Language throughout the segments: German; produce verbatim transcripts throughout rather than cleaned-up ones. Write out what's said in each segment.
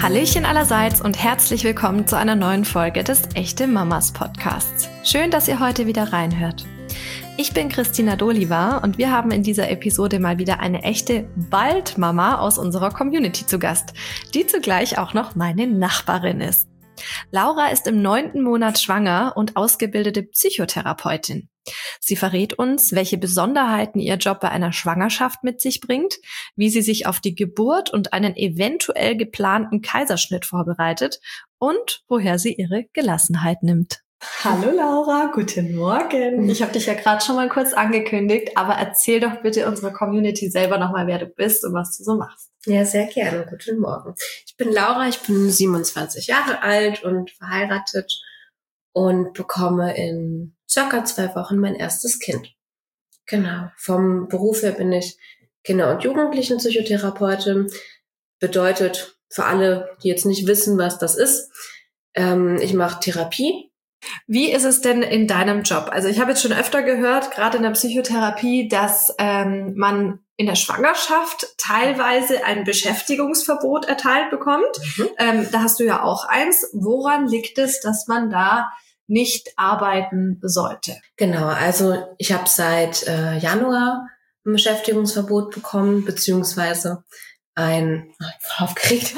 Hallöchen allerseits und herzlich willkommen zu einer neuen Folge des Echte Mamas Podcasts. Schön, dass ihr heute wieder reinhört. Ich bin Christina Doliva und wir haben in dieser Episode mal wieder eine echte Bald-Mama aus unserer Community zu Gast, die zugleich auch noch meine Nachbarin ist. Laura ist im neunten Monat schwanger und ausgebildete Psychotherapeutin. Sie verrät uns, welche Besonderheiten ihr Job bei einer Schwangerschaft mit sich bringt, wie sie sich auf die Geburt und einen eventuell geplanten Kaiserschnitt vorbereitet und woher sie ihre Gelassenheit nimmt. Hallo Laura, guten Morgen. Ich habe dich ja gerade schon mal kurz angekündigt, aber erzähl doch bitte unserer Community selber nochmal, wer du bist und was du so machst. Ja, sehr gerne. Guten Morgen. Ich bin Laura, ich bin siebenundzwanzig Jahre alt und verheiratet und bekomme in circa zwei Wochen mein erstes Kind. Genau. Vom Beruf her bin ich Kinder- und Jugendlichen-Psychotherapeutin. Bedeutet für alle, die jetzt nicht wissen, was das ist, ähm, ich mache Therapie. Wie ist es denn in deinem Job? Also ich habe jetzt schon öfter gehört, gerade in der Psychotherapie, dass ähm, man in der Schwangerschaft teilweise ein Beschäftigungsverbot erteilt bekommt. Mhm. Ähm, da hast du ja auch eins. Woran liegt es, dass man da nicht arbeiten sollte? Genau, also ich habe seit äh, Januar ein Beschäftigungsverbot bekommen, beziehungsweise ein... Oh, ich bin voll aufgeregt.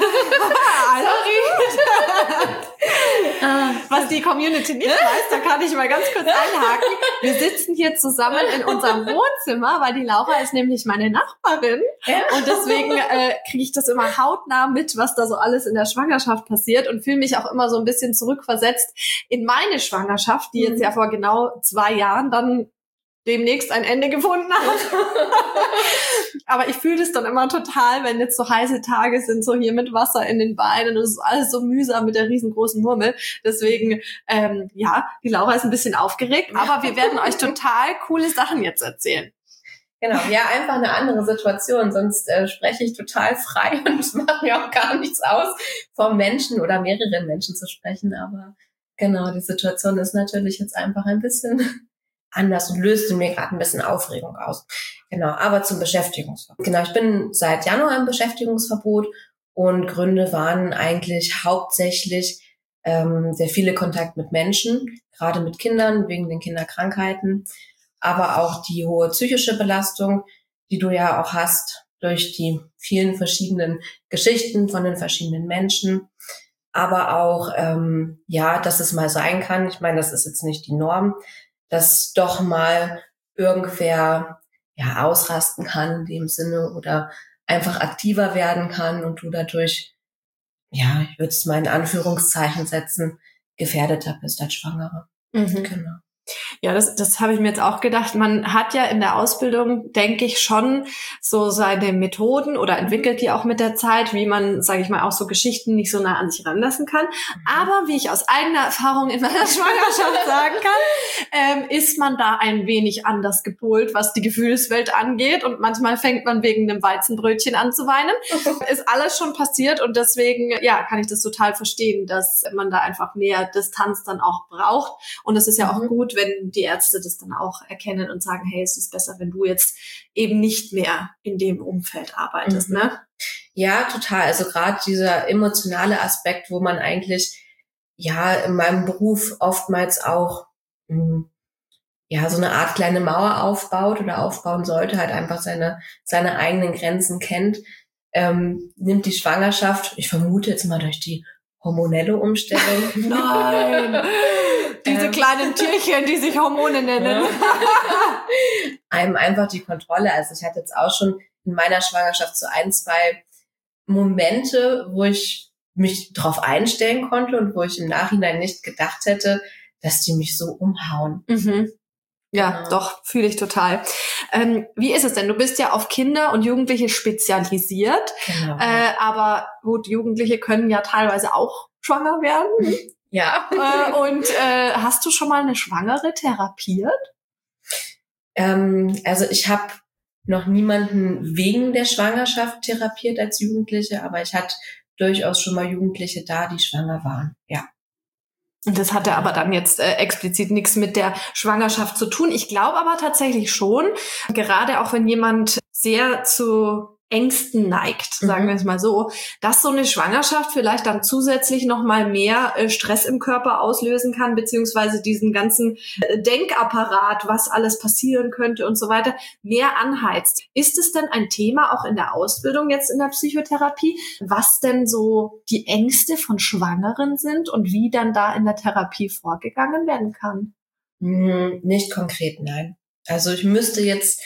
Was die Community nicht weiß, da kann ich mal ganz kurz einhaken. Wir sitzen hier zusammen in unserem Wohnzimmer, weil die Laura ist nämlich meine Nachbarin. Ja. Und deswegen äh, kriege ich das immer hautnah mit, was da so alles in der Schwangerschaft passiert und fühle mich auch immer so ein bisschen zurückversetzt in meine Schwangerschaft, die jetzt ja vor genau zwei Jahren dann demnächst ein Ende gefunden hat. Aber ich fühle das dann immer total, wenn jetzt so heiße Tage sind, so hier mit Wasser in den Beinen und es ist alles so mühsam mit der riesengroßen Murmel. Deswegen, ähm, ja, die Laura ist ein bisschen aufgeregt, aber wir werden euch total coole Sachen jetzt erzählen. Genau, ja, einfach eine andere Situation, sonst äh, spreche ich total frei und es macht mir auch gar nichts aus, vor Menschen oder mehreren Menschen zu sprechen, aber genau, die Situation ist natürlich jetzt einfach ein bisschen anders und löst in mir gerade ein bisschen Aufregung aus. Genau, aber zum Beschäftigungsverbot. Genau, ich bin seit Januar im Beschäftigungsverbot und Gründe waren eigentlich hauptsächlich ähm, der viele Kontakt mit Menschen, gerade mit Kindern wegen den Kinderkrankheiten, aber auch die hohe psychische Belastung, die du ja auch hast durch die vielen verschiedenen Geschichten von den verschiedenen Menschen, aber auch, ähm, ja, dass es mal sein kann, ich meine, das ist jetzt nicht die Norm, dass doch mal irgendwer ja ausrasten kann in dem Sinne oder einfach aktiver werden kann und du dadurch, ja, ich würde es mal in Anführungszeichen setzen, gefährdeter bist als Schwangere. Mhm. Genau. Ja, das, das habe ich mir jetzt auch gedacht. Man hat ja in der Ausbildung, denke ich, schon so seine Methoden oder entwickelt die auch mit der Zeit, wie man, sage ich mal, auch so Geschichten nicht so nah an sich ranlassen kann. Mhm. Aber wie ich aus eigener Erfahrung in meiner Schwangerschaft sagen kann, ähm, ist man da ein wenig anders gepolt, was die Gefühlswelt angeht. Und manchmal fängt man wegen einem Weizenbrötchen an zu weinen. Ist alles schon passiert und deswegen, ja, kann ich das total verstehen, dass man da einfach mehr Distanz dann auch braucht. Und es ist ja auch mhm. gut, wenn die Ärzte das dann auch erkennen und sagen, hey, es ist besser, wenn du jetzt eben nicht mehr in dem Umfeld arbeitest, mhm. ne? Ja, total. Also gerade dieser emotionale Aspekt, wo man eigentlich ja in meinem Beruf oftmals auch mh, ja so eine Art kleine Mauer aufbaut oder aufbauen sollte, halt einfach seine seine eigenen Grenzen kennt, ähm, nimmt die Schwangerschaft, ich vermute jetzt mal durch die hormonelle Umstellung. Nein! Diese kleinen Tierchen, die sich Hormone nennen. Einem einfach die Kontrolle. Also ich hatte jetzt auch schon in meiner Schwangerschaft so ein, zwei Momente, wo ich mich drauf einstellen konnte und wo ich im Nachhinein nicht gedacht hätte, dass die mich so umhauen. Mhm. Ja, genau. Doch, fühle ich total. Ähm, wie ist es denn? Du bist ja auf Kinder und Jugendliche spezialisiert. Genau. Äh, aber gut, Jugendliche können ja teilweise auch schwanger werden. Ja. äh, und äh, hast du schon mal eine Schwangere therapiert? Ähm, also ich habe noch niemanden wegen der Schwangerschaft therapiert als Jugendliche, aber ich hatte durchaus schon mal Jugendliche da, die schwanger waren. Ja. Und das hatte aber dann jetzt äh, explizit nichts mit der Schwangerschaft zu tun. Ich glaube aber tatsächlich schon, gerade auch wenn jemand sehr zu Ängsten neigt, sagen Mhm. wir es mal so, dass so eine Schwangerschaft vielleicht dann zusätzlich noch mal mehr äh, Stress im Körper auslösen kann, beziehungsweise diesen ganzen äh, Denkapparat, was alles passieren könnte und so weiter, mehr anheizt. Ist es denn ein Thema auch in der Ausbildung jetzt in der Psychotherapie, was denn so die Ängste von Schwangeren sind und wie dann da in der Therapie vorgegangen werden kann? Hm, nicht konkret, nein. Also ich müsste jetzt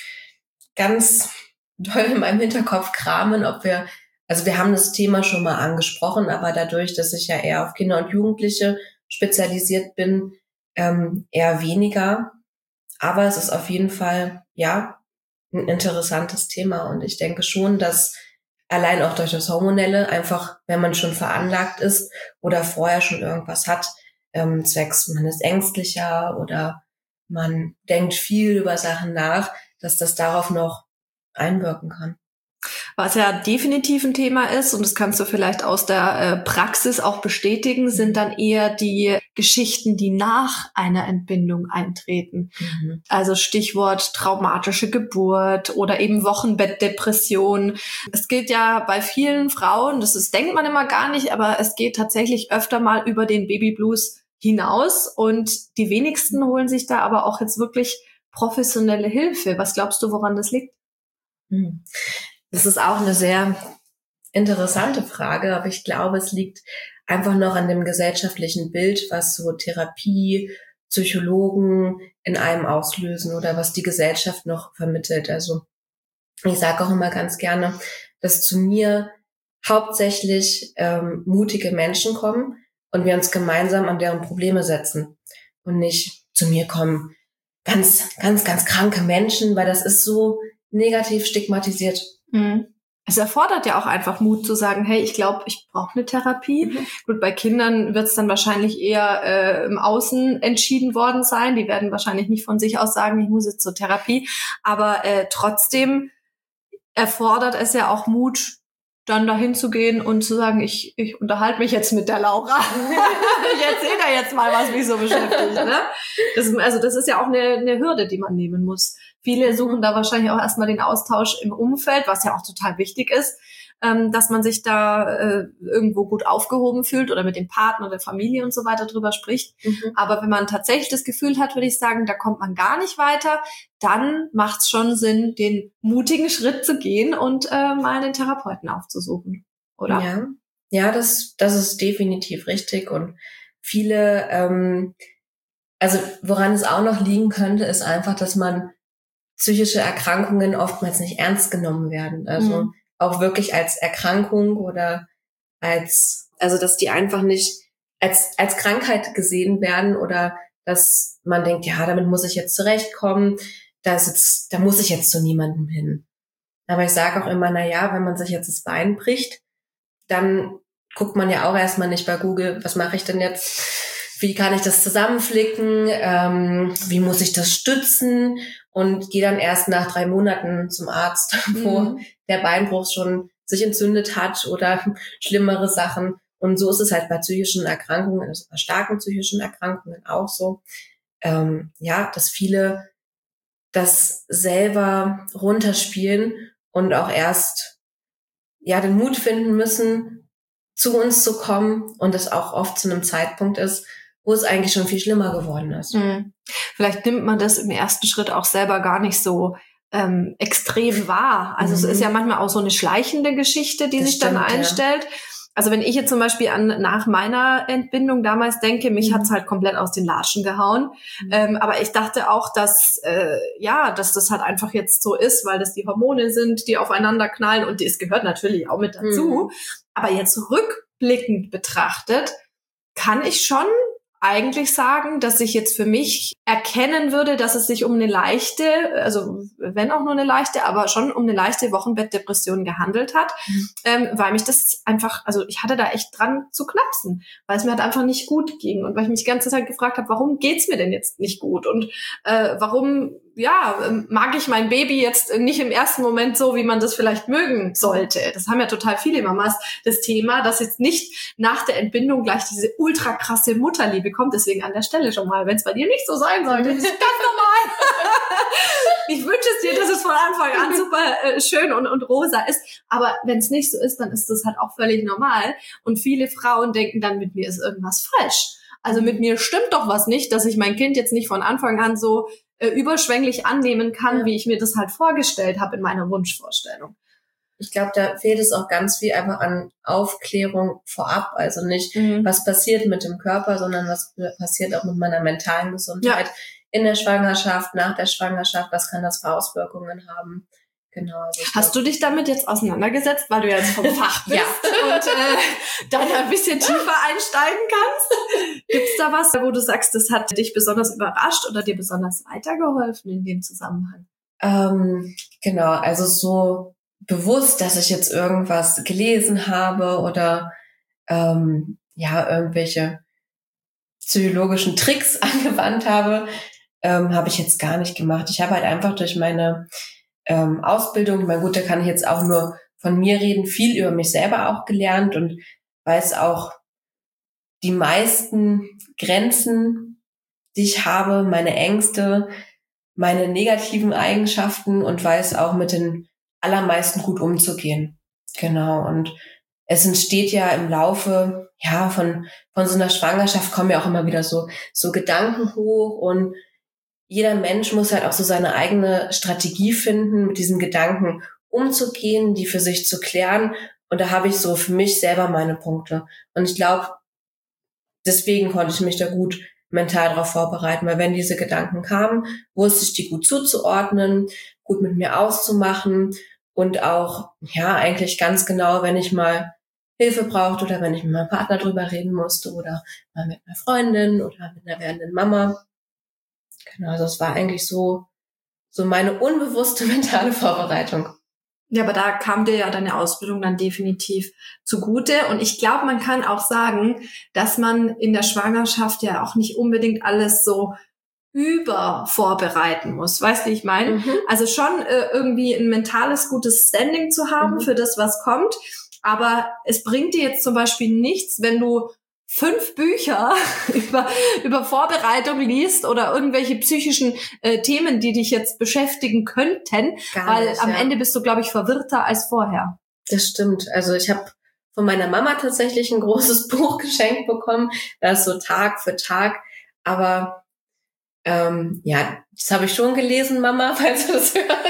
ganz doll in meinem Hinterkopf kramen, ob wir, also wir haben das Thema schon mal angesprochen, aber dadurch, dass ich ja eher auf Kinder und Jugendliche spezialisiert bin, ähm, eher weniger. Aber es ist auf jeden Fall, ja, ein interessantes Thema. Und ich denke schon, dass allein auch durch das Hormonelle einfach, wenn man schon veranlagt ist oder vorher schon irgendwas hat, ähm, zwecks man ist ängstlicher oder man denkt viel über Sachen nach, dass das darauf noch einwirken kann. Was ja definitiv ein Thema ist, und das kannst du vielleicht aus der äh, Praxis auch bestätigen, sind dann eher die Geschichten, die nach einer Entbindung eintreten. Mhm. Also Stichwort traumatische Geburt oder eben Wochenbettdepression. Es geht ja bei vielen Frauen, das ist, denkt man immer gar nicht, aber es geht tatsächlich öfter mal über den Babyblues hinaus und die wenigsten holen sich da aber auch jetzt wirklich professionelle Hilfe. Was glaubst du, woran das liegt? Mhm. Das ist auch eine sehr interessante Frage, aber ich glaube, es liegt einfach noch an dem gesellschaftlichen Bild, was so Therapie, Psychologen in einem auslösen oder was die Gesellschaft noch vermittelt. Also ich sage auch immer ganz gerne, dass zu mir hauptsächlich ähm, mutige Menschen kommen und wir uns gemeinsam an deren Probleme setzen und nicht zu mir kommen ganz, ganz, ganz kranke Menschen, weil das ist so negativ stigmatisiert. Mhm. Es erfordert ja auch einfach Mut zu sagen, hey, ich glaube, ich brauche eine Therapie. Mhm. Gut, bei Kindern wird es dann wahrscheinlich eher äh, im Außen entschieden worden sein. Die werden wahrscheinlich nicht von sich aus sagen, ich muss jetzt zur Therapie. Aber äh, trotzdem erfordert es ja auch Mut, dann dahin zu gehen und zu sagen, ich, ich unterhalte mich jetzt mit der Laura. Ich erzähle da jetzt mal, was mich so beschäftigt. Ne? Das, also das ist ja auch eine, eine Hürde, die man nehmen muss. Viele suchen da wahrscheinlich auch erstmal den Austausch im Umfeld, was ja auch total wichtig ist, ähm, dass man sich da äh, irgendwo gut aufgehoben fühlt oder mit dem Partner, der Familie und so weiter drüber spricht. Mhm. Aber wenn man tatsächlich das Gefühl hat, würde ich sagen, da kommt man gar nicht weiter, dann macht es schon Sinn, den mutigen Schritt zu gehen und äh, mal einen Therapeuten aufzusuchen, oder? Ja, ja, das, das ist definitiv richtig. Und viele, ähm, also woran es auch noch liegen könnte, ist einfach, dass man psychische Erkrankungen oftmals nicht ernst genommen werden. Also mhm. auch wirklich als Erkrankung oder als, also dass die einfach nicht als als Krankheit gesehen werden oder dass man denkt, ja, damit muss ich jetzt zurechtkommen, da ist jetzt, da muss ich jetzt zu niemandem hin. Aber ich sage auch immer, na ja, wenn man sich jetzt das Bein bricht, dann guckt man ja auch erstmal nicht bei Google, was mache ich denn jetzt? Wie kann ich das zusammenflicken? Ähm, wie muss ich das stützen? Und gehe dann erst nach drei Monaten zum Arzt, wo mhm. der Beinbruch schon sich entzündet hat oder schlimmere Sachen. Und so ist es halt bei psychischen Erkrankungen, also bei starken psychischen Erkrankungen auch so. Ähm, ja, dass viele das selber runterspielen und auch erst ja den Mut finden müssen, zu uns zu kommen und es auch oft zu einem Zeitpunkt ist, wo es eigentlich schon viel schlimmer geworden ist. Mhm. Vielleicht nimmt man das im ersten Schritt auch selber gar nicht so ähm, extrem wahr. Also mhm. es ist ja manchmal auch so eine schleichende Geschichte, die das sich stimmt, dann einstellt. Ja. Also wenn ich jetzt zum Beispiel an nach meiner Entbindung damals denke, mich mhm. hat's halt komplett aus den Latschen gehauen. Mhm. Ähm, aber ich dachte auch, dass äh, ja, dass das halt einfach jetzt so ist, weil das die Hormone sind, die aufeinander knallen und es gehört natürlich auch mit dazu. Mhm. Aber jetzt rückblickend betrachtet, kann ich schon eigentlich sagen, dass ich jetzt für mich erkennen würde, dass es sich um eine leichte, also wenn auch nur eine leichte, aber schon um eine leichte Wochenbettdepression gehandelt hat, mhm. ähm, weil mich das einfach, also ich hatte da echt dran zu knapsen, weil es mir halt einfach nicht gut ging und weil ich mich die ganze Zeit gefragt habe, warum geht's mir denn jetzt nicht gut und äh, warum ja, mag ich mein Baby jetzt nicht im ersten Moment so, wie man das vielleicht mögen sollte. Das haben ja total viele Mamas, das Thema, dass jetzt nicht nach der Entbindung gleich diese ultra krasse Mutterliebe kommt. Deswegen an der Stelle schon mal, wenn es bei dir nicht so sein sollte, das ist ganz normal. Ich wünsche es dir, dass es von Anfang an super äh, schön und, und rosa ist. Aber wenn es nicht so ist, dann ist das halt auch völlig normal. Und viele Frauen denken dann, mit mir ist irgendwas falsch. Also mit mir stimmt doch was nicht, dass ich mein Kind jetzt nicht von Anfang an so äh, überschwänglich annehmen kann, ja. wie ich mir das halt vorgestellt habe in meiner Wunschvorstellung. Ich glaube, da fehlt es auch ganz viel einfach an Aufklärung vorab. Also nicht, mhm. was passiert mit dem Körper, sondern was passiert auch mit meiner mentalen Gesundheit ja. in der Schwangerschaft, nach der Schwangerschaft. Was kann das für Auswirkungen haben? Genau. Also Hast glaub, du dich damit jetzt auseinandergesetzt, weil du jetzt vom Fach bist ja. und äh, dann ein bisschen tiefer einsteigen kannst? Gibt's da was, wo du sagst, das hat dich besonders überrascht oder dir besonders weitergeholfen in dem Zusammenhang? Ähm, genau, also so bewusst, dass ich jetzt irgendwas gelesen habe oder ähm, ja irgendwelche psychologischen Tricks angewandt habe, ähm, habe ich jetzt gar nicht gemacht. Ich habe halt einfach durch meine ähm, Ausbildung, mein gut, da kann ich jetzt auch nur von mir reden, viel über mich selber auch gelernt und weiß auch die meisten Grenzen, die ich habe, meine Ängste, meine negativen Eigenschaften und weiß auch mit den allermeisten gut umzugehen. Genau. Und es entsteht ja im Laufe, ja, von, von so einer Schwangerschaft kommen ja auch immer wieder so, so Gedanken hoch und jeder Mensch muss halt auch so seine eigene Strategie finden, mit diesen Gedanken umzugehen, die für sich zu klären. Und da habe ich so für mich selber meine Punkte. Und ich glaube, deswegen konnte ich mich da gut mental darauf vorbereiten, weil wenn diese Gedanken kamen, wusste ich die gut zuzuordnen, gut mit mir auszumachen und auch, ja, eigentlich ganz genau, wenn ich mal Hilfe brauchte oder wenn ich mit meinem Partner drüber reden musste oder mal mit einer Freundin oder mit einer werdenden Mama. Genau, also es war eigentlich so, so meine unbewusste mentale Vorbereitung. Ja, aber da kam dir ja deine Ausbildung dann definitiv zugute. Und ich glaube, man kann auch sagen, dass man in der Schwangerschaft ja auch nicht unbedingt alles so über vorbereiten muss. Weißt du, wie ich meine? Mhm. Also schon äh, irgendwie ein mentales, gutes Standing zu haben mhm. für das, was kommt. Aber es bringt dir jetzt zum Beispiel nichts, wenn du fünf Bücher über, über Vorbereitung liest oder irgendwelche psychischen äh, Themen, die dich jetzt beschäftigen könnten, Gar weil nicht, am ja. Ende bist du, glaube ich, verwirrter als vorher. Das stimmt. Also ich habe von meiner Mama tatsächlich ein großes Buch geschenkt bekommen. Das ist so Tag für Tag. Aber ähm, ja, das habe ich schon gelesen, Mama, falls du das hörst.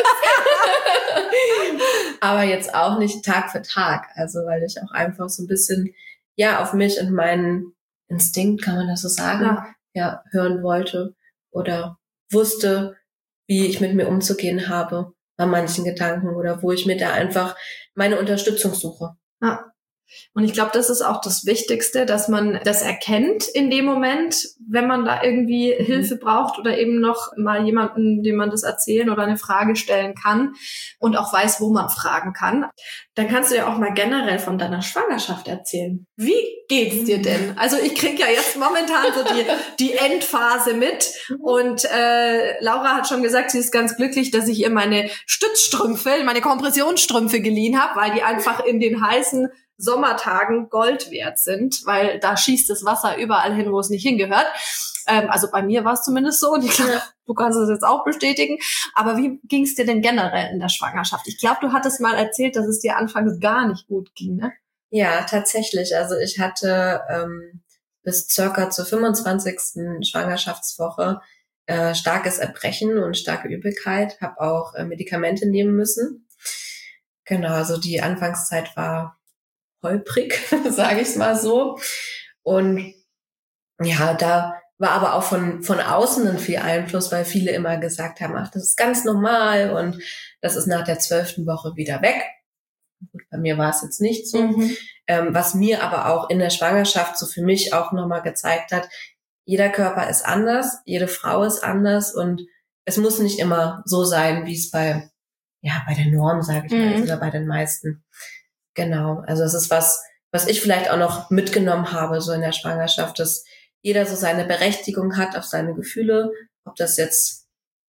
Aber jetzt auch nicht Tag für Tag. Also weil ich auch einfach so ein bisschen ja, auf mich und meinen Instinkt, kann man das so sagen, ja. ja, hören wollte oder wusste, wie ich mit mir umzugehen habe bei manchen Gedanken oder wo ich mir da einfach meine Unterstützung suche. Ja. Und ich glaube, das ist auch das Wichtigste, dass man das erkennt in dem Moment, wenn man da irgendwie mhm. Hilfe braucht oder eben noch mal jemanden, dem man das erzählen oder eine Frage stellen kann und auch weiß, wo man fragen kann. Dann kannst du ja auch mal generell von deiner Schwangerschaft erzählen. Wie geht's dir denn? Also ich krieg ja jetzt momentan so die, die Endphase mit und äh, Laura hat schon gesagt, sie ist ganz glücklich, dass ich ihr meine Stützstrümpfe, meine Kompressionsstrümpfe geliehen habe, weil die einfach in den heißen Sommertagen Gold wert sind, weil da schießt das Wasser überall hin, wo es nicht hingehört. Ähm, also bei mir war es zumindest so und ich glaube, du kannst das jetzt auch bestätigen. Aber wie ging es dir denn generell in der Schwangerschaft? Ich glaube, du hattest mal erzählt, dass es dir anfangs gar nicht gut ging, ne? Ja, tatsächlich. Also ich hatte ähm, bis circa zur fünfundzwanzigsten Schwangerschaftswoche äh, starkes Erbrechen und starke Übelkeit, habe auch äh, Medikamente nehmen müssen. Genau, also die Anfangszeit war holprig, sage ich es mal so. Und ja, da war aber auch von von außen dann viel Einfluss, weil viele immer gesagt haben, ach, das ist ganz normal und das ist nach der zwölften Woche wieder weg. Gut, bei mir war es jetzt nicht so. Mhm. Ähm, was mir aber auch in der Schwangerschaft so für mich auch nochmal gezeigt hat, jeder Körper ist anders, jede Frau ist anders und es muss nicht immer so sein, wie es bei ja bei der Norm, sage ich mal, mhm. oder bei den meisten. Genau, also es ist was, was ich vielleicht auch noch mitgenommen habe, so in der Schwangerschaft, dass jeder so seine Berechtigung hat auf seine Gefühle, ob das jetzt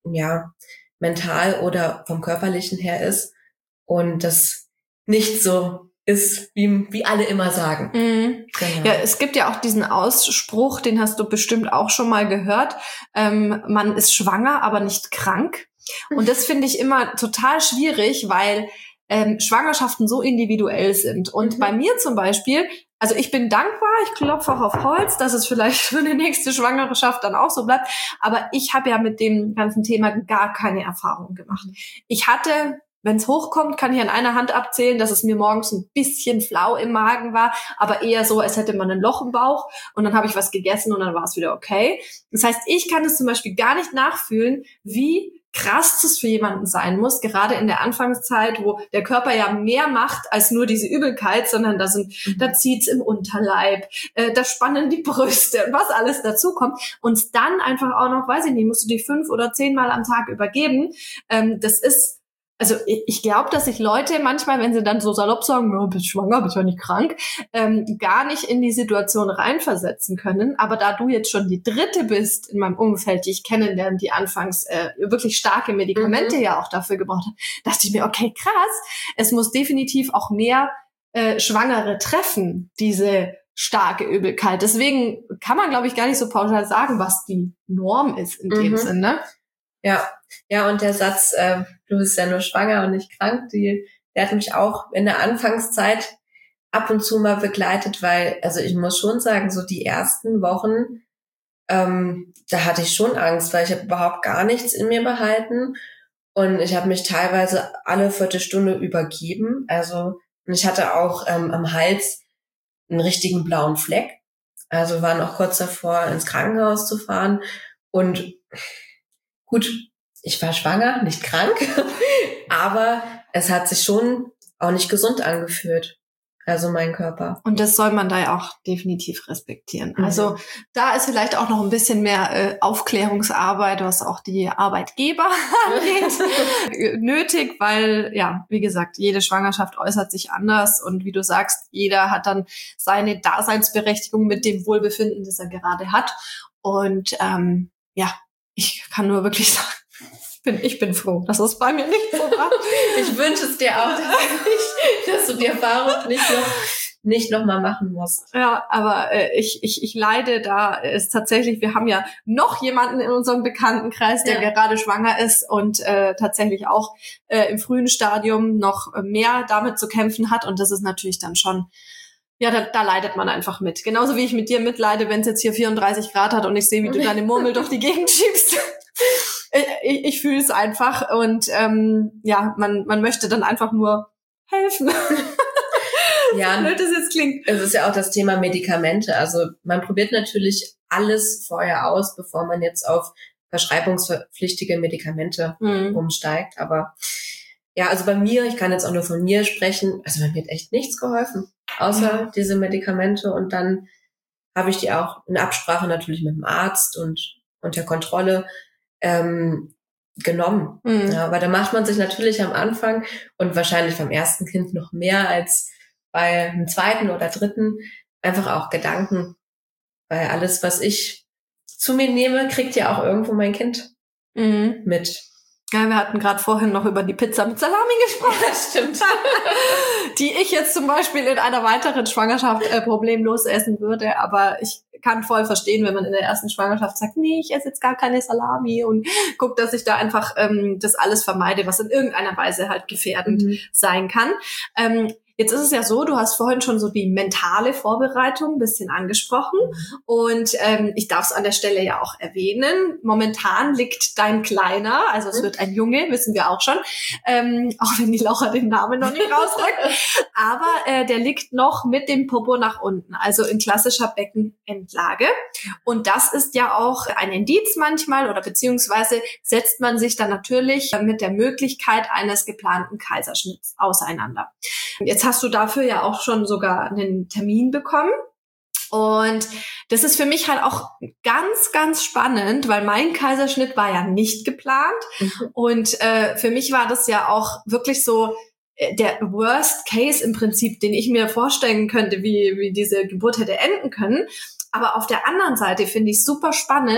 ja, mental oder vom Körperlichen her ist und das nicht so ist, wie, wie alle immer sagen. Mhm. Genau. Ja, es gibt ja auch diesen Ausspruch, den hast du bestimmt auch schon mal gehört, ähm, man ist schwanger, aber nicht krank. Und das finde ich immer total schwierig, weil ähm, Schwangerschaften so individuell sind. Und mhm. bei mir zum Beispiel, also ich bin dankbar, ich klopfe auch auf Holz, dass es vielleicht für eine nächste Schwangerschaft dann auch so bleibt. Aber ich habe ja mit dem ganzen Thema gar keine Erfahrung gemacht. Ich hatte, wenn es hochkommt, kann ich an einer Hand abzählen, dass es mir morgens ein bisschen flau im Magen war, aber eher so, als hätte man ein Loch im Bauch. Und dann habe ich was gegessen und dann war es wieder okay. Das heißt, ich kann es zum Beispiel gar nicht nachfühlen, wie krass das für jemanden sein muss, gerade in der Anfangszeit, wo der Körper ja mehr macht als nur diese Übelkeit, sondern da sind, mhm. da zieht's im Unterleib, äh, da spannen die Brüste und was alles dazu kommt. Und dann einfach auch noch, weiß ich nicht, musst du die fünf oder zehnmal am Tag übergeben. Ähm, das ist Also ich glaube, dass sich Leute manchmal, wenn sie dann so salopp sagen, oh, bist schwanger, bist ja nicht krank, ähm, gar nicht in die Situation reinversetzen können. Aber da du jetzt schon die dritte bist in meinem Umfeld, die ich kennenlerne, die anfangs äh, wirklich starke Medikamente mhm. ja auch dafür gebraucht hat, dachte ich mir, okay, krass, es muss definitiv auch mehr äh, Schwangere treffen, diese starke Übelkeit. Deswegen kann man, glaube ich, gar nicht so pauschal sagen, was die Norm ist in dem mhm. Sinne. Ja, ja, und der Satz, äh, du bist ja nur schwanger und nicht krank, die, der hat mich auch in der Anfangszeit ab und zu mal begleitet, weil, also ich muss schon sagen, so die ersten Wochen, ähm, da hatte ich schon Angst, weil ich habe überhaupt gar nichts in mir behalten und ich habe mich teilweise alle Viertelstunde übergeben, also und ich hatte auch ähm, am Hals einen richtigen blauen Fleck, also waren auch kurz davor, ins Krankenhaus zu fahren und gut, ich war schwanger, nicht krank, aber es hat sich schon auch nicht gesund angefühlt, also mein Körper. Und das soll man da ja auch definitiv respektieren. Mhm. Also da ist vielleicht auch noch ein bisschen mehr äh, Aufklärungsarbeit, was auch die Arbeitgeber angeht, nötig, weil, ja, wie gesagt, jede Schwangerschaft äußert sich anders und wie du sagst, jeder hat dann seine Daseinsberechtigung mit dem Wohlbefinden, das er gerade hat. Und ähm, ja, ich kann nur wirklich sagen, ich bin, ich bin froh, dass es bei mir nicht so war. Ich wünsche es dir auch, dass du, nicht, dass du die Erfahrung nicht noch, nicht noch mal machen musst. Ja, aber äh, ich, ich, ich leide da. Ist tatsächlich, wir haben ja noch jemanden in unserem Bekanntenkreis, der ja. gerade schwanger ist und äh, tatsächlich auch äh, im frühen Stadium noch mehr damit zu kämpfen hat. Und das ist natürlich dann schon, ja, da, da leidet man einfach mit. Genauso wie ich mit dir mitleide, wenn es jetzt hier vierunddreißig Grad hat und ich sehe, wie du deine Murmel durch die Gegend schiebst. Ich, ich fühle es einfach und ähm, ja, man man möchte dann einfach nur helfen. Ja, blöd das jetzt klingt. Es ist ja auch das Thema Medikamente. Also man probiert natürlich alles vorher aus, bevor man jetzt auf verschreibungspflichtige Medikamente mhm. umsteigt. Aber ja, also bei mir, ich kann jetzt auch nur von mir sprechen, also bei mir hat echt nichts geholfen, außer ja. diese Medikamente. Und dann habe ich die auch in Absprache natürlich mit dem Arzt und unter Kontrolle ähm, genommen. Mhm. Ja, aber da macht man sich natürlich am Anfang und wahrscheinlich beim ersten Kind noch mehr als bei einem zweiten oder dritten einfach auch Gedanken. Weil alles, was ich zu mir nehme, kriegt ja auch irgendwo mein Kind mhm. mit. Ja, wir hatten gerade vorhin noch über die Pizza mit Salami gesprochen. Ja, das stimmt. Die ich jetzt zum Beispiel in einer weiteren Schwangerschaft äh, problemlos essen würde. Aber ich kann voll verstehen, wenn man in der ersten Schwangerschaft sagt, nee, ich esse jetzt gar keine Salami und guckt, dass ich da einfach ähm, das alles vermeide, was in irgendeiner Weise halt gefährdend mhm. sein kann. Ähm, Jetzt ist es ja so, du hast vorhin schon so die mentale Vorbereitung ein bisschen angesprochen und ähm, ich darf es an der Stelle ja auch erwähnen. Momentan liegt dein Kleiner, also es wird ein Junge, wissen wir auch schon, ähm, auch wenn die Laura den Namen noch nicht rausrückt, aber äh, der liegt noch mit dem Popo nach unten, also in klassischer Beckenendlage und das ist ja auch ein Indiz manchmal oder beziehungsweise setzt man sich dann natürlich mit der Möglichkeit eines geplanten Kaiserschnitts auseinander. Jetzt hast du dafür ja auch schon sogar einen Termin bekommen. Und das ist für mich halt auch ganz, ganz spannend, weil mein Kaiserschnitt war ja nicht geplant. Mhm. Und äh, für mich war das ja auch wirklich so äh, der Worst Case im Prinzip, den ich mir vorstellen könnte, wie, wie diese Geburt hätte enden können. Aber auf der anderen Seite finde ich super spannend,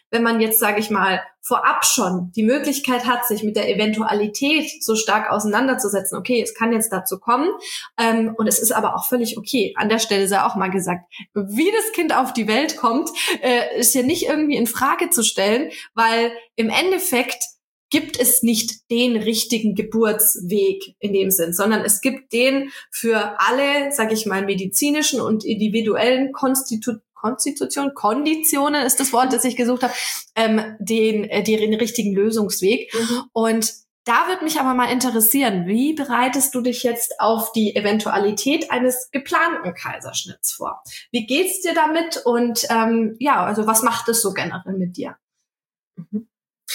wenn man jetzt, sage ich mal, vorab schon die Möglichkeit hat, sich mit der Eventualität so stark auseinanderzusetzen, okay, es kann jetzt dazu kommen, ähm, und es ist aber auch völlig okay. An der Stelle sei auch mal gesagt, wie das Kind auf die Welt kommt, äh, ist ja nicht irgendwie in Frage zu stellen, weil im Endeffekt gibt es nicht den richtigen Geburtsweg in dem Sinn, sondern es gibt den für alle, sage ich mal, medizinischen und individuellen Konstitu- Konstitution, Konditionen ist das Wort, das ich gesucht habe, ähm, den, äh, den richtigen Lösungsweg. Mhm. Und da würde mich aber mal interessieren, wie bereitest du dich jetzt auf die Eventualität eines geplanten Kaiserschnitts vor? Wie geht's dir damit? Und ähm, ja, also was macht es so generell mit dir? Mhm.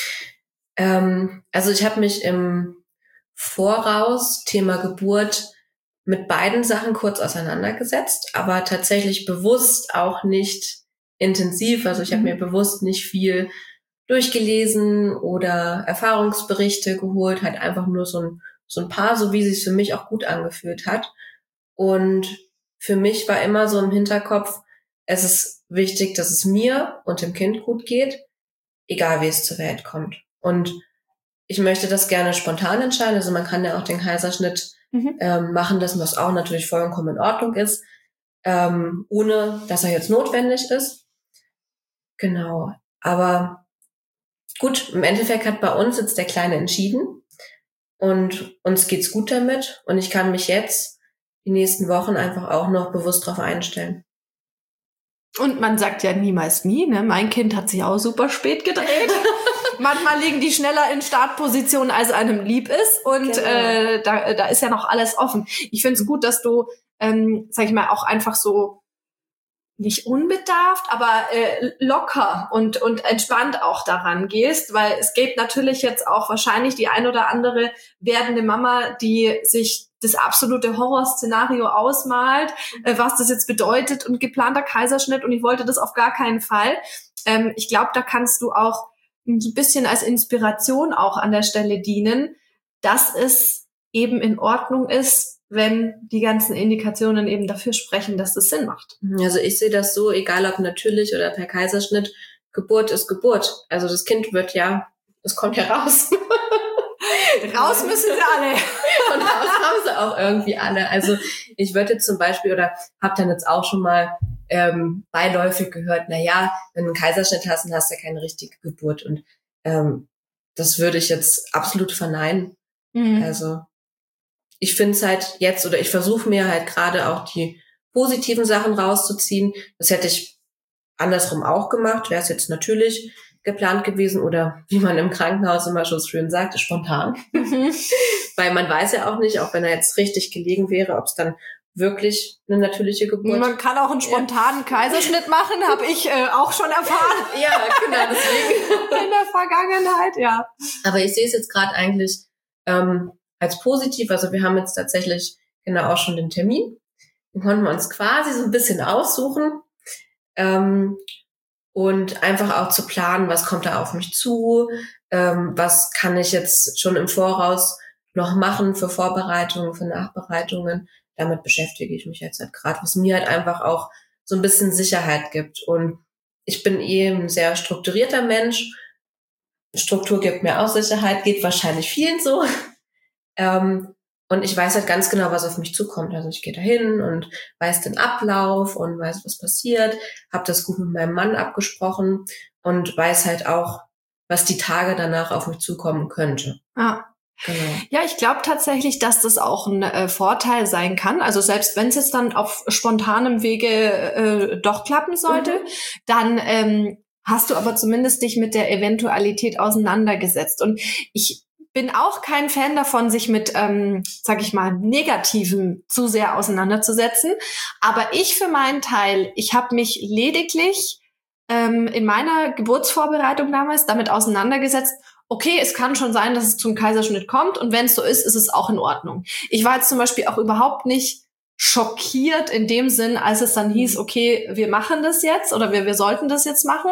Ähm, also ich habe mich im Voraus, Thema Geburt, mit beiden Sachen kurz auseinandergesetzt, aber tatsächlich bewusst auch nicht intensiv. Also ich habe mir bewusst nicht viel durchgelesen oder Erfahrungsberichte geholt, halt einfach nur so ein, so ein paar, so wie es sich für mich auch gut angefühlt hat. Und für mich war immer so im Hinterkopf, es ist wichtig, dass es mir und dem Kind gut geht, egal wie es zur Welt kommt. Und ich möchte das gerne spontan entscheiden. Also man kann ja auch den Kaiserschnitt mhm. ähm, machen lassen, was auch natürlich vollkommen in Ordnung ist, ähm, ohne dass er jetzt notwendig ist. Genau. Aber gut, im Endeffekt hat bei uns jetzt der Kleine entschieden und uns geht's gut damit. Und ich kann mich jetzt die nächsten Wochen einfach auch noch bewusst drauf einstellen. Und man sagt ja niemals nie, ne? Mein Kind hat sich auch super spät gedreht. Manchmal liegen die schneller in Startposition, als einem lieb ist. Und genau. äh, da, da ist ja noch alles offen. Ich finde es gut, dass du, ähm, sag ich mal, auch einfach so nicht unbedarft, aber äh, locker und und entspannt auch daran gehst, weil es gibt natürlich jetzt auch wahrscheinlich die ein oder andere werdende Mama, die sich das absolute Horrorszenario ausmalt, äh, was das jetzt bedeutet und geplanter Kaiserschnitt und ich wollte das auf gar keinen Fall. Ähm, ich glaube, da kannst du auch ein bisschen als Inspiration auch an der Stelle dienen, dass es eben in Ordnung ist, wenn die ganzen Indikationen eben dafür sprechen, dass das Sinn macht. Also ich sehe das so, egal ob natürlich oder per Kaiserschnitt, Geburt ist Geburt. Also das Kind wird ja, es kommt ja raus. Raus müssen sie alle. Und raus haben sie auch irgendwie alle. Also ich würde zum Beispiel, oder hab dann jetzt auch schon mal ähm, beiläufig gehört, na ja, wenn du einen Kaiserschnitt hast, dann hast du ja keine richtige Geburt. Und ähm, das würde ich jetzt absolut verneinen. Mhm. Also ich finde es halt jetzt, oder ich versuche mir halt gerade auch die positiven Sachen rauszuziehen. Das hätte ich andersrum auch gemacht, wäre es jetzt natürlich geplant gewesen oder wie man im Krankenhaus immer schon schön sagt, spontan. Mhm. Weil man weiß ja auch nicht, auch wenn er jetzt richtig gelegen wäre, ob es dann wirklich eine natürliche Geburt. Man kann auch einen spontanen ja. Kaiserschnitt machen, habe ich äh, auch schon erfahren. Ja, genau, deswegen. In der Vergangenheit, ja. Aber ich sehe es jetzt gerade eigentlich ähm, als positiv. Also wir haben jetzt tatsächlich genau auch schon den Termin. Den konnten wir uns quasi so ein bisschen aussuchen. Ähm, und einfach auch zu planen, was kommt da auf mich zu, ähm, was kann ich jetzt schon im Voraus noch machen für Vorbereitungen, für Nachbereitungen. Damit beschäftige ich mich jetzt halt gerade, was mir halt einfach auch so ein bisschen Sicherheit gibt. Und ich bin eh ein sehr strukturierter Mensch. Struktur gibt mir auch Sicherheit, geht wahrscheinlich vielen so. Ähm, und ich weiß halt ganz genau, was auf mich zukommt. Also ich gehe da hin und weiß den Ablauf und weiß, was passiert, habe das gut mit meinem Mann abgesprochen und weiß halt auch, was die Tage danach auf mich zukommen könnte. Ah. Genau. Ja, ich glaube tatsächlich, dass das auch ein äh, Vorteil sein kann. Also selbst wenn es jetzt dann auf spontanem Wege äh, doch klappen sollte, mhm. dann ähm, hast du aber zumindest dich mit der Eventualität auseinandergesetzt. Und ich bin auch kein Fan davon, sich mit, ähm, sag ich mal, Negativen zu sehr auseinanderzusetzen. Aber ich für meinen Teil, ich habe mich lediglich ähm, in meiner Geburtsvorbereitung damals damit auseinandergesetzt, okay, es kann schon sein, dass es zum Kaiserschnitt kommt und wenn es so ist, ist es auch in Ordnung. Ich war jetzt zum Beispiel auch überhaupt nicht schockiert in dem Sinn, als es dann hieß, okay, wir machen das jetzt oder wir, wir sollten das jetzt machen.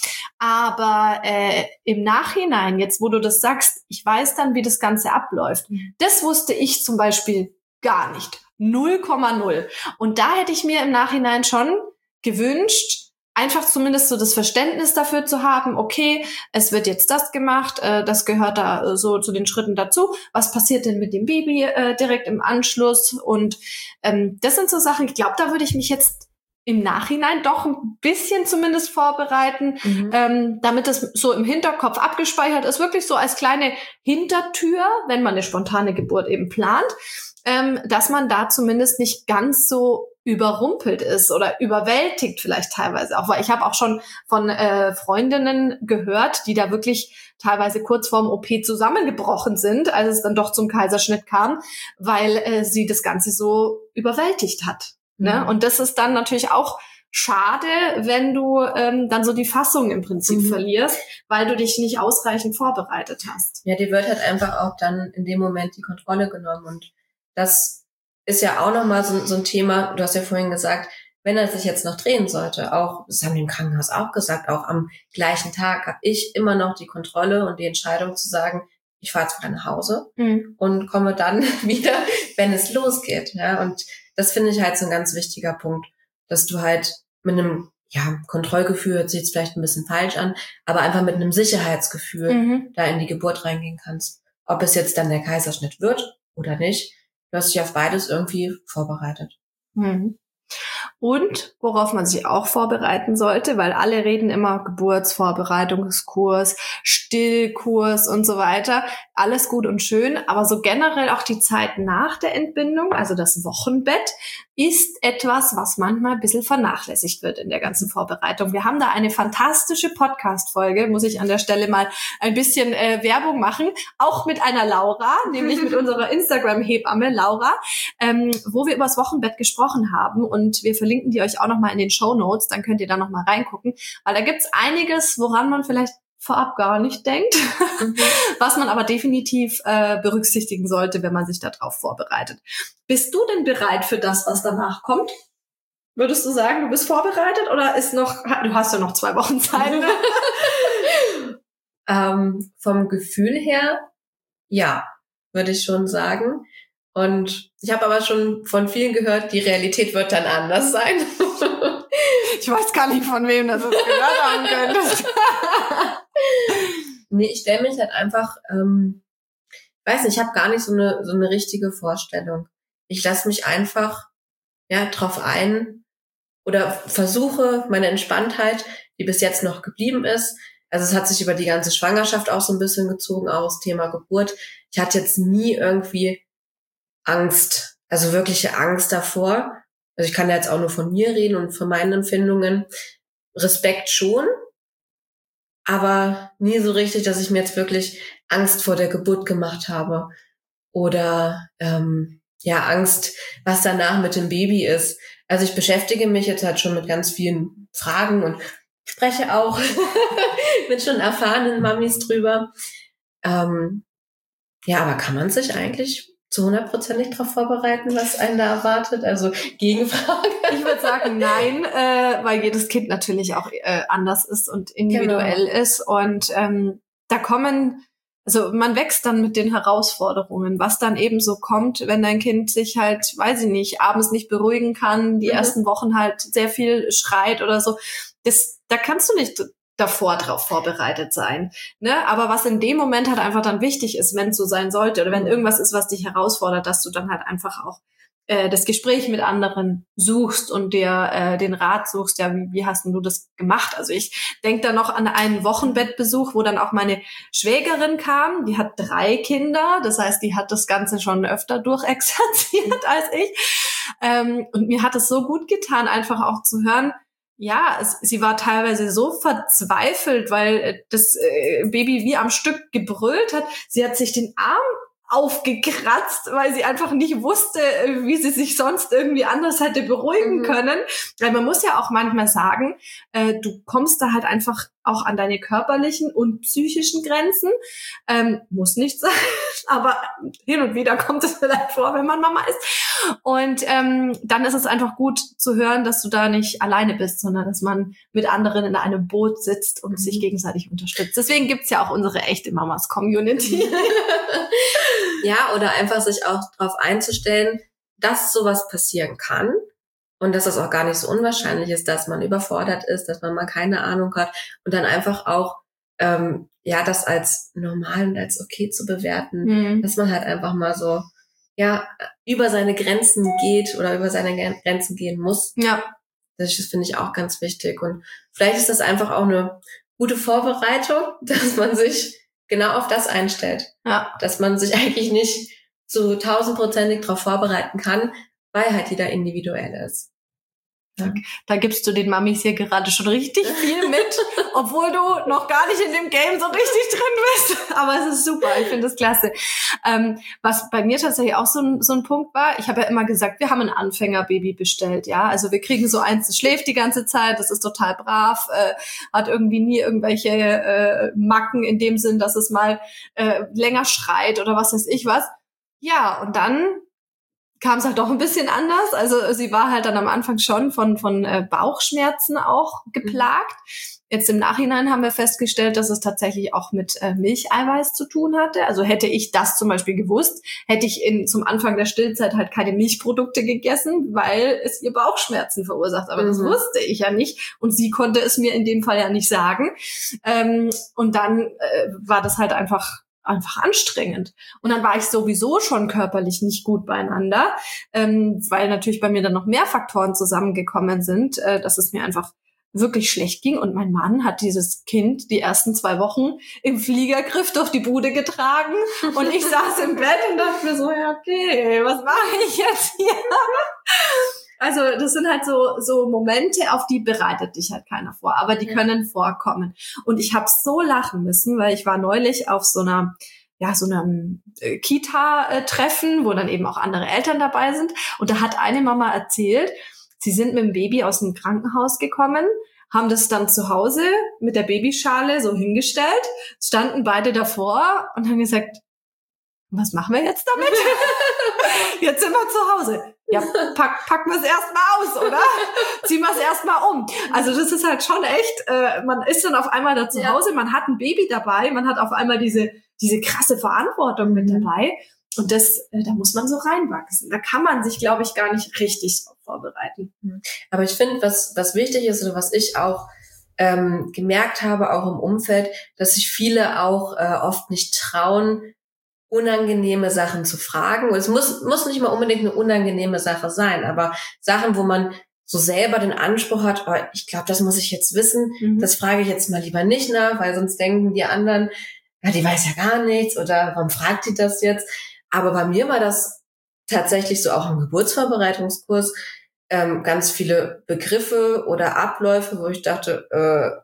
Aber äh, im Nachhinein, jetzt wo du das sagst, ich weiß dann, wie das Ganze abläuft. Das wusste ich zum Beispiel gar nicht. null Komma null. Und da hätte ich mir im Nachhinein schon gewünscht, einfach zumindest so das Verständnis dafür zu haben, okay, es wird jetzt das gemacht, äh, das gehört da äh, so zu den Schritten dazu. Was passiert denn mit dem Baby äh, direkt im Anschluss? Und ähm, das sind so Sachen, ich glaube, da würde ich mich jetzt im Nachhinein doch ein bisschen zumindest vorbereiten, mhm. ähm, damit es so im Hinterkopf abgespeichert ist, wirklich so als kleine Hintertür, wenn man eine spontane Geburt eben plant, ähm, dass man da zumindest nicht ganz so überrumpelt ist oder überwältigt vielleicht teilweise auch, weil ich habe auch schon von äh, Freundinnen gehört, die da wirklich teilweise kurz vorm O P zusammengebrochen sind, als es dann doch zum Kaiserschnitt kam, weil äh, sie das Ganze so überwältigt hat. Mhm. Ne? Und das ist dann natürlich auch schade, wenn du ähm, dann so die Fassung im Prinzip mhm. verlierst, weil du dich nicht ausreichend vorbereitet hast. Ja, dir wird halt einfach auch dann in dem Moment die Kontrolle genommen und das ist ja auch nochmal so, so ein Thema, du hast ja vorhin gesagt, wenn er sich jetzt noch drehen sollte, auch, das haben die im Krankenhaus auch gesagt, auch am gleichen Tag habe ich immer noch die Kontrolle und die Entscheidung zu sagen, ich fahre jetzt wieder nach Hause mhm. und komme dann wieder, wenn es losgeht. Ja, und das finde ich halt so ein ganz wichtiger Punkt, dass du halt mit einem, ja, Kontrollgefühl, hört sich jetzt vielleicht ein bisschen falsch an, aber einfach mit einem Sicherheitsgefühl mhm. da in die Geburt reingehen kannst. Ob es jetzt dann der Kaiserschnitt wird oder nicht, du hast dich auf beides irgendwie vorbereitet. Mhm. Und worauf man sich auch vorbereiten sollte, weil alle reden immer Geburtsvorbereitungskurs, Stillkurs und so weiter. Alles gut und schön, aber so generell auch die Zeit nach der Entbindung, also das Wochenbett, ist etwas, was manchmal ein bisschen vernachlässigt wird in der ganzen Vorbereitung. Wir haben da eine fantastische Podcast-Folge, muss ich an der Stelle mal ein bisschen äh, Werbung machen, auch mit einer Laura, nämlich mit unserer Instagram-Hebamme Laura, ähm, wo wir über das Wochenbett gesprochen haben und wir verlinken die euch auch nochmal in den Shownotes, dann könnt ihr da nochmal reingucken, weil da gibt's einiges, woran man vielleicht vorab gar nicht denkt, mhm. was man aber definitiv äh, berücksichtigen sollte, wenn man sich darauf vorbereitet. Bist du denn bereit für das, was danach kommt? Würdest du sagen, du bist vorbereitet oder ist noch, du hast ja noch zwei Wochen Zeit, ne? ähm, vom Gefühl her, ja, würde ich schon sagen. Und ich habe aber schon von vielen gehört, die Realität wird dann anders sein. Ich weiß gar nicht, von wem das gehört haben könntest. Nee, ich stelle mich halt einfach, ähm, weiß nicht, ich habe gar nicht so eine so eine richtige Vorstellung. Ich lasse mich einfach ja drauf ein oder versuche meine Entspanntheit, die bis jetzt noch geblieben ist. Also es hat sich über die ganze Schwangerschaft auch so ein bisschen gezogen, auch das Thema Geburt. Ich hatte jetzt nie irgendwie Angst, also wirkliche Angst davor. Also ich kann ja jetzt auch nur von mir reden und von meinen Empfindungen. Respekt schon, aber nie so richtig, dass ich mir jetzt wirklich Angst vor der Geburt gemacht habe. Oder ähm, ja, Angst, was danach mit dem Baby ist. Also ich beschäftige mich jetzt halt schon mit ganz vielen Fragen und spreche auch mit schon erfahrenen Mamis drüber. Ähm, ja, aber kann man sich eigentlich zu hundert Prozent nicht darauf vorbereiten, was einen da erwartet? Also Gegenfrage. Ich würde sagen nein, äh, weil jedes Kind natürlich auch äh, anders ist und individuell genau. ist. Und ähm, da kommen, also man wächst dann mit den Herausforderungen, was dann eben so kommt, wenn dein Kind sich halt, weiß ich nicht, abends nicht beruhigen kann, die mhm. ersten Wochen halt sehr viel schreit oder so. Das, da kannst du nicht davor drauf vorbereitet sein. Ne? Aber was in dem Moment halt einfach dann wichtig ist, wenn es so sein sollte oder wenn irgendwas ist, was dich herausfordert, dass du dann halt einfach auch äh, das Gespräch mit anderen suchst und dir äh, den Rat suchst, ja, wie, wie hast denn du das gemacht? Also ich denke da noch an einen Wochenbettbesuch, wo dann auch meine Schwägerin kam, die hat drei Kinder, das heißt, die hat das Ganze schon öfter durchexerziert als ich. Ähm, und mir hat es so gut getan, einfach auch zu hören, ja, es, sie war teilweise so verzweifelt, weil das äh, Baby wie am Stück gebrüllt hat. Sie hat sich den Arm aufgekratzt, weil sie einfach nicht wusste, wie sie sich sonst irgendwie anders hätte beruhigen mhm. können. Weil man muss ja auch manchmal sagen, äh, du kommst da halt einfach auch an deine körperlichen und psychischen Grenzen. Ähm, muss nicht sein, aber hin und wieder kommt es vielleicht vor, wenn man Mama ist. Und ähm, dann ist es einfach gut zu hören, dass du da nicht alleine bist, sondern dass man mit anderen in einem Boot sitzt und mhm. sich gegenseitig unterstützt. Deswegen gibt's ja auch unsere echte Mamas-Community. Ja, oder einfach sich auch darauf einzustellen, dass sowas passieren kann Und dass es auch gar nicht so unwahrscheinlich ist, dass man überfordert ist, dass man mal keine Ahnung hat und dann einfach auch, ähm, ja, das als normal und als okay zu bewerten, mhm. dass man halt einfach mal so, ja, über seine Grenzen geht oder über seine Grenzen gehen muss. Ja. Das, das finde ich auch ganz wichtig. Und vielleicht ist das einfach auch eine gute Vorbereitung, dass man sich genau auf das einstellt. Ja. Dass man sich eigentlich nicht so tausendprozentig darauf vorbereiten kann, weil halt jeder individuell ist. Ja. Da gibst du den Mamis hier gerade schon richtig viel mit, obwohl du noch gar nicht in dem Game so richtig drin bist. Aber es ist super, ich finde das klasse. Ähm, was bei mir tatsächlich auch so ein, so ein Punkt war, ich habe ja immer gesagt, wir haben ein Anfängerbaby bestellt, ja. Also wir kriegen so eins, das schläft die ganze Zeit, das ist total brav, äh, hat irgendwie nie irgendwelche äh, Macken in dem Sinn, dass es mal äh, länger schreit oder was weiß ich was. Ja, und dann kam es halt doch ein bisschen anders. Also sie war halt dann am Anfang schon von von äh, Bauchschmerzen auch geplagt. Jetzt im Nachhinein haben wir festgestellt, dass es tatsächlich auch mit äh, Milcheiweiß zu tun hatte. Also hätte ich das zum Beispiel gewusst, hätte ich in zum Anfang der Stillzeit halt keine Milchprodukte gegessen, weil es ihr Bauchschmerzen verursacht. Aber mhm. das wusste ich ja nicht. Und sie konnte es mir in dem Fall ja nicht sagen. Ähm, und dann äh, war das halt einfach einfach anstrengend. Und dann war ich sowieso schon körperlich nicht gut beieinander, ähm, weil natürlich bei mir dann noch mehr Faktoren zusammengekommen sind, äh, dass es mir einfach wirklich schlecht ging. Und mein Mann hat dieses Kind die ersten zwei Wochen im Fliegergriff durch die Bude getragen und ich saß im Bett und dachte mir so, ja okay, was mache ich jetzt hier? Also das sind halt so so Momente, auf die bereitet dich halt keiner vor, aber die können vorkommen. Und ich habe so lachen müssen, weil ich war neulich auf so einer ja so einem äh, Kita-Treffen, wo dann eben auch andere Eltern dabei sind. Und da hat eine Mama erzählt, sie sind mit dem Baby aus dem Krankenhaus gekommen, haben das dann zu Hause mit der Babyschale so hingestellt, standen beide davor und haben gesagt, was machen wir jetzt damit? Jetzt sind wir zu Hause. Ja, pack, packen wir es erstmal aus, oder? Ziehen wir es erstmal um. Also das ist halt schon echt, äh, man ist dann auf einmal da zu ja. Hause, man hat ein Baby dabei, man hat auf einmal diese diese krasse Verantwortung mit dabei und das, äh, da muss man so reinwachsen. Da kann man sich, glaube ich, gar nicht richtig drauf vorbereiten. Aber ich finde, was was wichtig ist oder was ich auch ähm, gemerkt habe, auch im Umfeld, dass sich viele auch äh, oft nicht trauen, unangenehme Sachen zu fragen. Und es muss muss nicht mal unbedingt eine unangenehme Sache sein, aber Sachen, wo man so selber den Anspruch hat, oh, ich glaube, das muss ich jetzt wissen, mhm. das frage ich jetzt mal lieber nicht nach, weil sonst denken die anderen, ja, die weiß ja gar nichts oder warum fragt die das jetzt? Aber bei mir war das tatsächlich so auch im Geburtsvorbereitungskurs ähm, ganz viele Begriffe oder Abläufe, wo ich dachte, äh,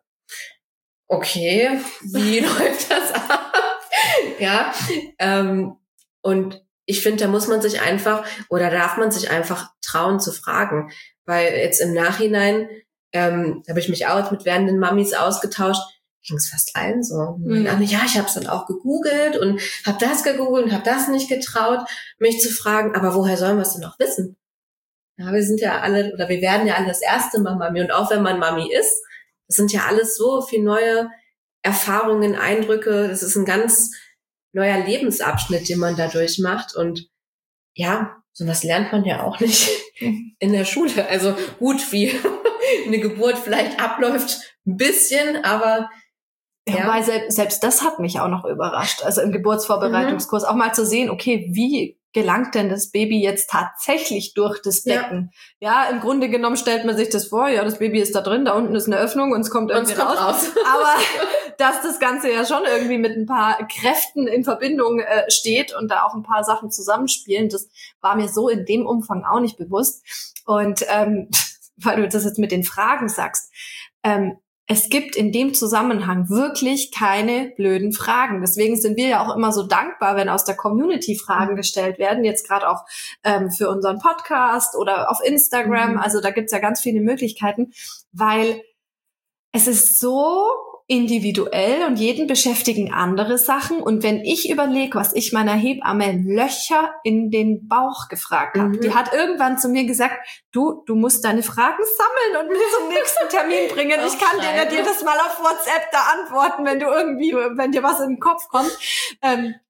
okay, wie läuft das ab? Ja, ähm, und ich finde, da muss man sich einfach oder darf man sich einfach trauen zu fragen, weil jetzt im Nachhinein ähm, habe ich mich auch mit werdenden Mamis ausgetauscht, ging es fast allen so. Mhm. Ja, ich habe es dann auch gegoogelt und habe das gegoogelt und habe das nicht getraut, mich zu fragen, aber woher sollen wir es denn noch wissen? Ja, wir sind ja alle, oder wir werden ja alle das erste Mal Mami und auch wenn man Mami ist, das sind ja alles so viel neue Erfahrungen, Eindrücke, das ist ein ganz neuer Lebensabschnitt, den man da durchmacht und ja, sowas lernt man ja auch nicht in der Schule. Also gut, wie eine Geburt vielleicht abläuft, ein bisschen, aber ja, ja. Weil selbst, selbst das hat mich auch noch überrascht. Also im Geburtsvorbereitungskurs mhm. auch mal zu sehen, okay, wie gelangt denn das Baby jetzt tatsächlich durch das Becken? Ja. ja, im Grunde genommen stellt man sich das vor, ja, das Baby ist da drin, da unten ist eine Öffnung und es kommt irgendwie und es kommt raus. raus. Aber dass das Ganze ja schon irgendwie mit ein paar Kräften in Verbindung äh, steht und da auch ein paar Sachen zusammenspielen, das war mir so in dem Umfang auch nicht bewusst. Und ähm, weil du das jetzt mit den Fragen sagst, ähm, es gibt in dem Zusammenhang wirklich keine blöden Fragen. Deswegen sind wir ja auch immer so dankbar, wenn aus der Community Fragen gestellt werden. Jetzt gerade auch ähm, für unseren Podcast oder auf Instagram. Mhm. Also da gibt's ja ganz viele Möglichkeiten, weil es ist so individuell und jeden beschäftigen andere Sachen. Und wenn ich überlege, was ich meiner Hebamme Löcher in den Bauch gefragt habe, mhm. die hat irgendwann zu mir gesagt, du, du musst deine Fragen sammeln und mir zum nächsten Termin bringen. Ich kann dir nicht jedes Mal auf WhatsApp da antworten, wenn du irgendwie, wenn dir was in den Kopf kommt. Ähm,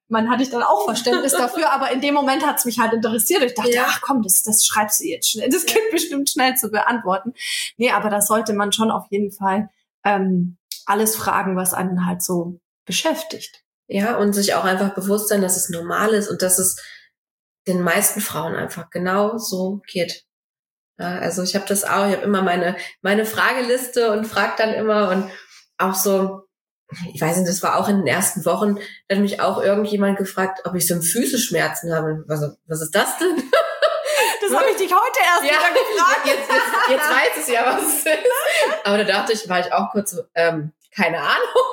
man hatte ich dann auch Verständnis dafür, aber in dem Moment hat's mich halt interessiert. Ich dachte, ja. ach komm, das, das schreibst du jetzt schnell. Das geht ja. bestimmt schnell zu beantworten. Nee, aber da sollte man schon auf jeden Fall ähm, alles fragen, was einen halt so beschäftigt. Ja, und sich auch einfach bewusst sein, dass es normal ist und dass es den meisten Frauen einfach genau so geht. Ja, also ich habe das auch, ich habe immer meine meine Frageliste und frage dann immer und auch so, ich weiß nicht, das war auch in den ersten Wochen, da hat mich auch irgendjemand gefragt, ob ich so Füßeschmerzen habe. Was, was ist das denn? Das habe ich dich heute erst ja, wieder gefragt. Jetzt, jetzt, jetzt weiß es ja, was es ist. Aber da dachte ich, war ich auch kurz so, ähm, keine Ahnung.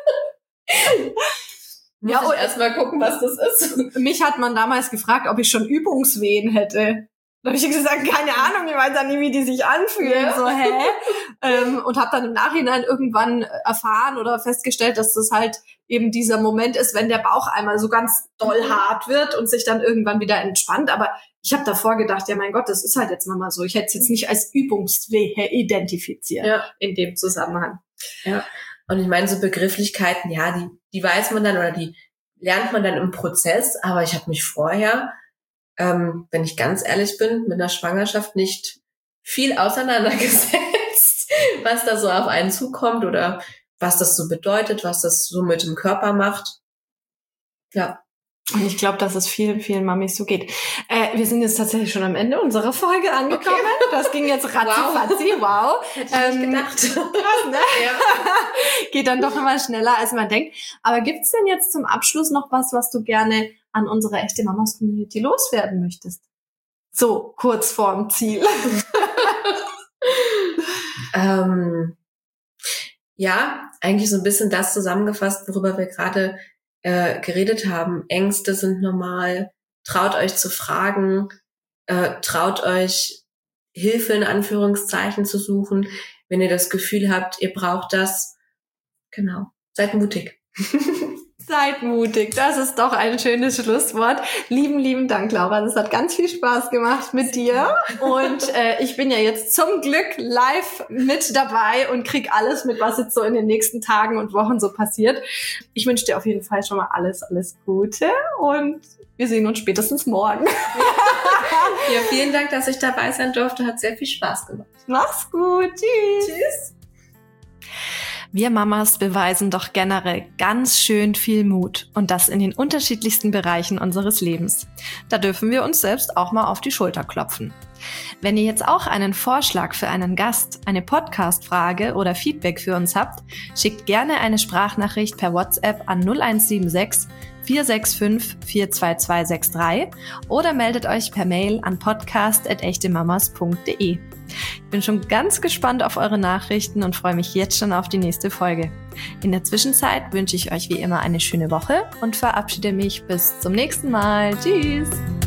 Muss ja, ich erst mal gucken, was das ist. Mich hat man damals gefragt, ob ich schon Übungswehen hätte. Da habe ich gesagt, keine Ahnung, ich weiß ja nie, wie die sich anfühlen. Ja. So, hä? ähm, und habe dann im Nachhinein irgendwann erfahren oder festgestellt, dass das halt eben dieser Moment ist, wenn der Bauch einmal so ganz doll hart wird und sich dann irgendwann wieder entspannt. Aber ich habe davor gedacht, ja mein Gott, das ist halt jetzt mal so. Ich hätte es jetzt nicht als Übungswehe identifiziert ja. in dem Zusammenhang. Ja. Und ich meine, so Begrifflichkeiten, ja, die, die weiß man dann oder die lernt man dann im Prozess. Aber ich habe mich vorher, ähm, wenn ich ganz ehrlich bin, mit einer Schwangerschaft nicht viel auseinandergesetzt, was da so auf einen zukommt oder was das so bedeutet, was das so mit dem Körper macht. Ja. Und ich glaube, dass es vielen, vielen Mamis so geht. Äh, wir sind jetzt tatsächlich schon am Ende unserer Folge angekommen. Okay. Das ging jetzt ratzi-fatzi. Wow. wow. Hätte ich ähm, nicht gedacht. Krass, ne? Ja. Geht dann doch immer schneller, als man denkt. Aber gibt's denn jetzt zum Abschluss noch was, was du gerne an unsere echte Mamas Community loswerden möchtest? So, kurz vorm Ziel. ähm, ja, eigentlich so ein bisschen das zusammengefasst, worüber wir gerade Äh, geredet haben. Ängste sind normal. Traut euch zu fragen. Äh, traut euch Hilfe in Anführungszeichen zu suchen, wenn ihr das Gefühl habt, ihr braucht das. Genau. Seid mutig. Seid mutig. Das ist doch ein schönes Schlusswort. Lieben, lieben Dank, Laura. Das hat ganz viel Spaß gemacht mit dir. Und äh, ich bin ja jetzt zum Glück live mit dabei und krieg alles mit, was jetzt so in den nächsten Tagen und Wochen so passiert. Ich wünsche dir auf jeden Fall schon mal alles, alles Gute und wir sehen uns spätestens morgen. Ja, vielen Dank, dass ich dabei sein durfte. Hat sehr viel Spaß gemacht. Mach's gut. Tschüss. Tschüss. Wir Mamas beweisen doch generell ganz schön viel Mut und das in den unterschiedlichsten Bereichen unseres Lebens. Da dürfen wir uns selbst auch mal auf die Schulter klopfen. Wenn ihr jetzt auch einen Vorschlag für einen Gast, eine Podcast-Frage oder Feedback für uns habt, schickt gerne eine Sprachnachricht per WhatsApp an null eins sieben sechs, vier sechs fünf, vier zwei zwei sechs drei oder meldet euch per Mail an podcast at echtemamas punkt de. Ich bin schon ganz gespannt auf eure Nachrichten und freue mich jetzt schon auf die nächste Folge. In der Zwischenzeit wünsche ich euch wie immer eine schöne Woche und verabschiede mich bis zum nächsten Mal. Tschüss!